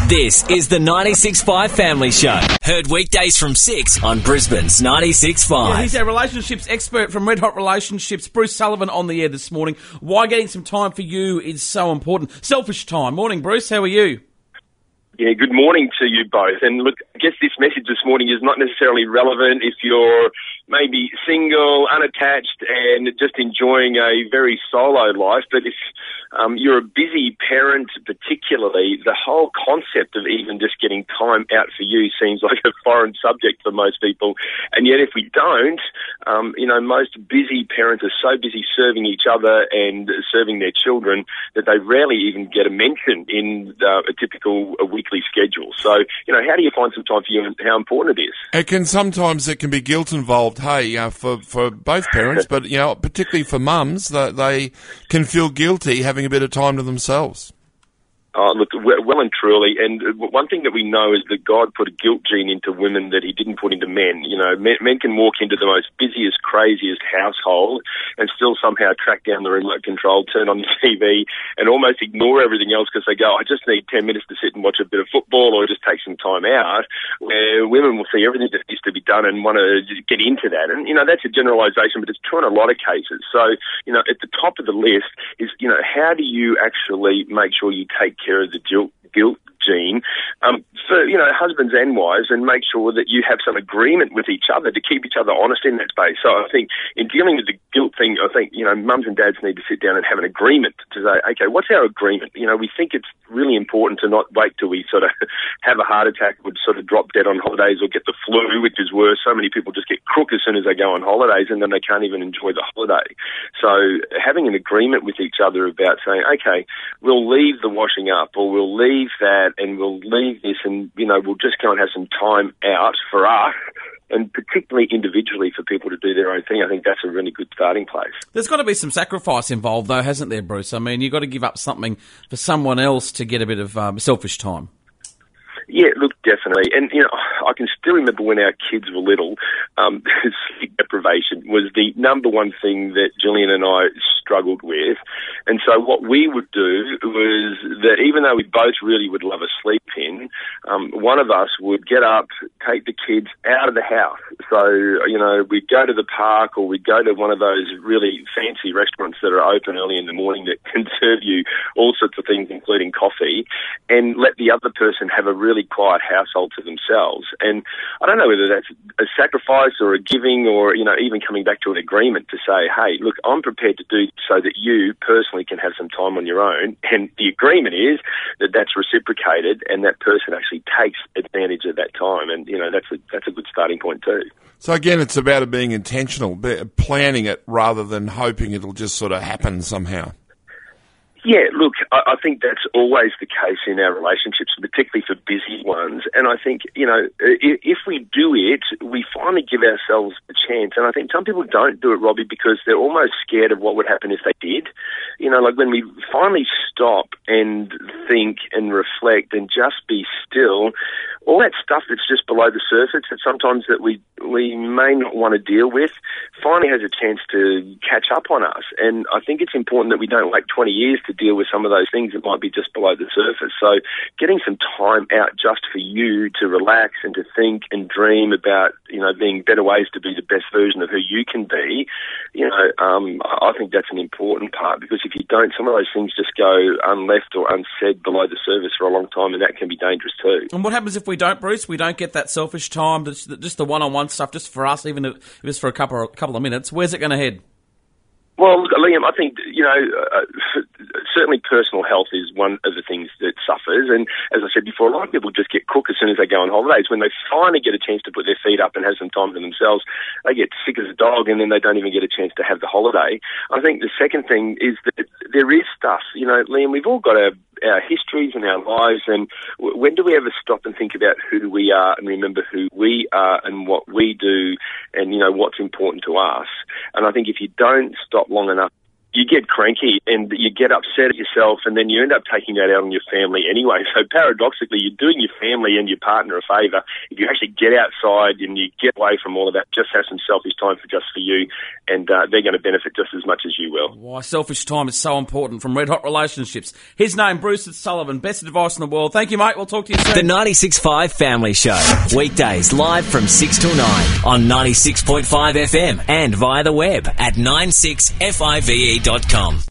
This is the 96.5 Family Show. Heard weekdays from 6 on Brisbane's 96.5. Yeah, he's our relationships expert from Red Hot Relationships, Bruce Sullivan, on the air this morning. Why getting some time for you is so important. Selfish time. Morning, Bruce. How are you? Yeah, good morning to you both. And look, I guess this message this morning is not necessarily relevant if you're maybe single, unattached, and just enjoying a very solo life. But if you're a busy parent, particularly, the whole concept of even just getting time out for you seems like a foreign subject for most people. And yet if we don't, most busy parents are so busy serving each other and serving their children that they rarely even get a mention in a typical weekly schedule. So, how do you find some time for you and how important it is? Sometimes it can be guilt involved, for both parents, but, particularly for mums, they can feel guilty having a bit of time to themselves. Oh, look, well and truly. And one thing that we know is that God put a guilt gene into women that he didn't put into men. Men can walk into the most busiest, craziest household and still somehow track down the remote control, turn on the TV, and almost ignore everything else because they go, I just need 10 minutes to sit and watch a bit of football or just take some time out, where women will see everything that needs to be done and want to get into that. And, that's a generalisation, but it's true in a lot of cases. So, at the top of the list is, how do you actually make sure you take care of the guilt gene for husbands and wives, and make sure that you have some agreement with each other to keep each other honest in that space. So I think in dealing with the guilt thing, I think mums and dads need to sit down and have an agreement to say, okay, what's our agreement? We think it's really important to not wait till we sort of have a heart attack, would sort of drop dead on holidays or get the flu, which is worse. So many people just get crook as soon as they go on holidays, and then they can't even enjoy the holiday. So having an agreement with each other about saying, okay, we'll leave the washing up, or we'll leave that, and we'll leave this, and we'll just go and have some time out for us, and particularly individually for people to do their own thing. I think that's a really good starting place. There's got to be some sacrifice involved, though, hasn't there, Bruce? I mean, you've got to give up something for someone else to get a bit of selfish time. Yeah, look, definitely. And, I can still remember when our kids were little, sleep deprivation was the number one thing that Gillian and I struggled with. And so what we would do was that even though we both really would love a sleep in, one of us would get up, take the kids out of the house. So, we'd go to the park, or we'd go to one of those really fancy restaurants that are open early in the morning that can serve you all sorts of things, including coffee, and let the other person have a really quiet household to themselves. And I don't know whether that's a sacrifice or a giving, or, even coming back to an agreement to say, hey, look, I'm prepared to do so that you personally can have some time on your own. And the agreement is that that's reciprocated and that person actually takes advantage of that time. And, that's a good starting point too. So again, it's about it being intentional, planning it rather than hoping it'll just sort of happen somehow. Yeah, look, I think that's always the case in our relationships, particularly for busy ones. And I think, if we do it, we finally give ourselves a chance. And I think some people don't do it, Robbie, because they're almost scared of what would happen if they did. Like when we finally stop and think and reflect and just be still, all that stuff that's just below the surface that sometimes that we may not want to deal with finally has a chance to catch up on us. And I think it's important that we don't wait 20 years to deal with some of those things that might be just below the surface. So getting some time out just for you to relax and to think and dream about, being better ways to be the best version of who you can be, I think that's an important part, because if you don't, some of those things just go unleft or unsaid below the surface for a long time, and that can be dangerous too. And what happens if we don't, Bruce? We don't get that selfish time, just the one-on-one stuff, just for us, even if it's for a couple of minutes. Where's it going to head? Well, Liam, I think, certainly personal health is one of the things that suffers. And as I said before, a lot of people just get crook as soon as they go on holidays. When they finally get a chance to put their feet up and have some time to themselves, they get sick as a dog, and then they don't even get a chance to have the holiday. I think the second thing is that there is stuff, Liam, we've all got our histories and our lives, and when do we ever stop and think about who we are and remember who we are and what we do and, what's important to us? And I think if you don't stop long enough you get cranky and you get upset at yourself, and then you end up taking that out on your family anyway. So paradoxically, you're doing your family and your partner a favour if you actually get outside and you get away from all of that. Just have some selfish time just for you, and they're going to benefit just as much as you will. Why selfish time is so important. From Red Hot Relationships. His name, Bruce Sullivan. Best advice in the world. Thank you, mate. We'll talk to you soon. The 96.5 Family Show. Weekdays live from 6 till 9 on 96.5 FM and via the web at 96five.com.